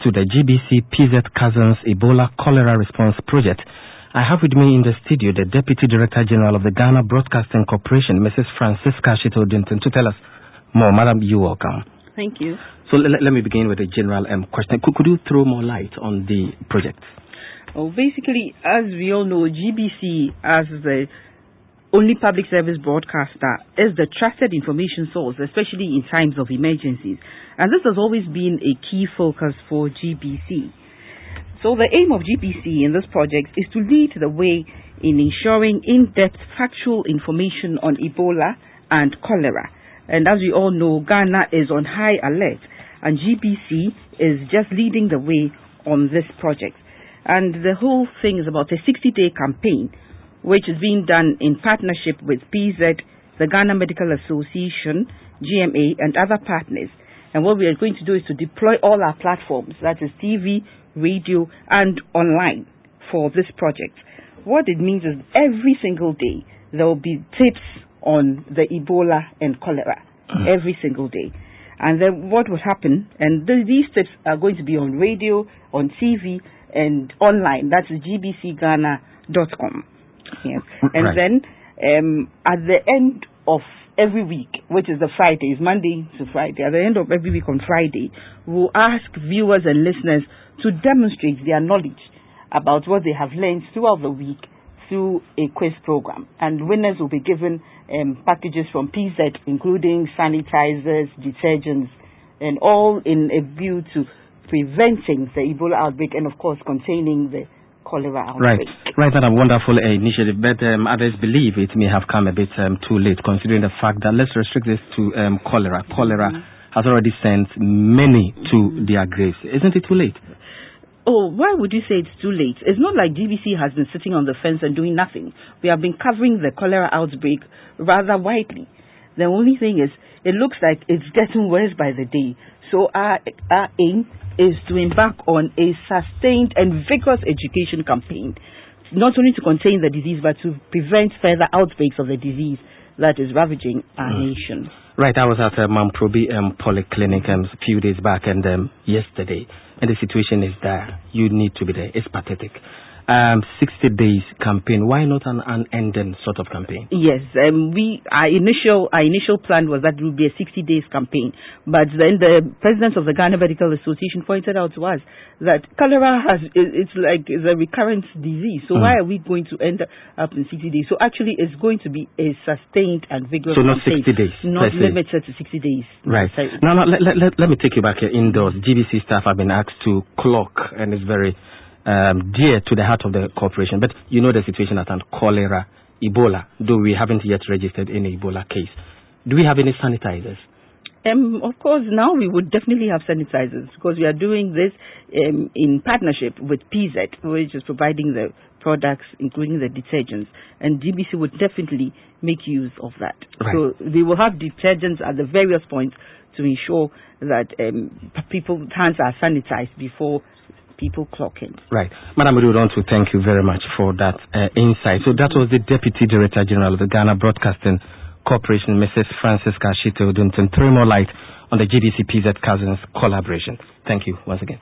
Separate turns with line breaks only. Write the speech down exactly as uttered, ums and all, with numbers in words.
to the G B C P Z Cousins Ebola Cholera Response Project. I have with me in the studio the Deputy Director General of the Ghana Broadcasting Corporation, Missus Francisca Shito Dunton, to tell us more. Madam, you're welcome.
Thank you.
So l- let me begin with a general um, question. Could, could you throw more light on the project?
Well, basically, as we all know, G B C, as the only public service broadcaster, is the trusted information source, especially in times of emergencies. And this has always been a key focus for G B C. So the aim of G B C in this project is to lead the way in ensuring in-depth factual information on Ebola and cholera. And as we all know, Ghana is on high alert, and G B C is just leading the way on this project. And the whole thing is about a sixty-day campaign, which is being done in partnership with P Z, the Ghana Medical Association, G M A, and other partners. And what we are going to do is to deploy all our platforms, that is T V, radio, and online, for this project. What it means is every single day there will be tips on the Ebola and cholera, mm. every single day. And then what will happen, and th- these tips are going to be on radio, on T V, and online. That's G B C Ghana dot com. Yes. And
right.
then um, at the end of every week, which is the Fridays, Monday to Friday, at the end of every week on Friday, we'll ask viewers and listeners to demonstrate their knowledge about what they have learned throughout the week through a quiz program. And winners will be given um, packages from P Z, including sanitizers, detergents, and all in a view to preventing the Ebola outbreak and, of course, containing the cholera outbreak.
Right, right. That's a wonderful uh, initiative, but um, others believe it may have come a bit um, too late, considering the fact that let's restrict this to um, cholera. Cholera mm-hmm. has already sent many to mm-hmm. their graves. Isn't it too late?
Oh, why would you say it's too late? It's not like G B C has been sitting on the fence and doing nothing. We have been covering the cholera outbreak rather widely. The only thing is, it looks like it's getting worse by the day. So our, our aim is to embark on a sustained and vigorous education campaign, not only to contain the disease, but to prevent further outbreaks of the disease that is ravaging our mm. nation.
Right, I was at uh, Mamprobi um, Polyclinic um, a few days back and um, yesterday, and the situation is there. You need to be there. It's pathetic. Um, sixty days campaign. Why not an unending sort of campaign?
Yes, um, we our initial our initial plan was that it would be a sixty days campaign, but then the president of the Ghana Medical Association pointed out to us that cholera has it's like it's a recurrent disease. So mm. why are we going to end up in sixty days? So actually, it's going to be a sustained and vigorous.
So not
campaign,
sixty days,
not limited to sixty days.
Right. So, now, now let, let, let me take you back here indoors. G B C staff have been asked to clock, and it's very Um, dear to the heart of the corporation, but you know the situation at hand, cholera, Ebola, though we haven't yet registered any Ebola case. Do we have any sanitizers?
Um, of course, now we would definitely have sanitizers because we are doing this um, in partnership with P Z, which is providing the products, including the detergents, and G B C would definitely make use of that.
Right.
So we will have detergents at the various points to ensure that um, people's hands are sanitized before people clock in. Right.
Madam, we would want to thank you very much for that uh, insight. So that was the Deputy Director General of the Ghana Broadcasting Corporation, Missus Francisca Shito Dunton, throwing more light on the G B C P Z Cousins collaboration. Thank you once again.